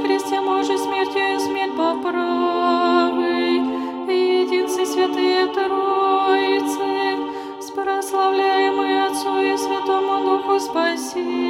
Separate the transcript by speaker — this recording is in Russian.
Speaker 1: кресте Божий смертью и смерть по правой, и единцы святые Троицы, с прославляемой Отцу и Святому Духу спаси.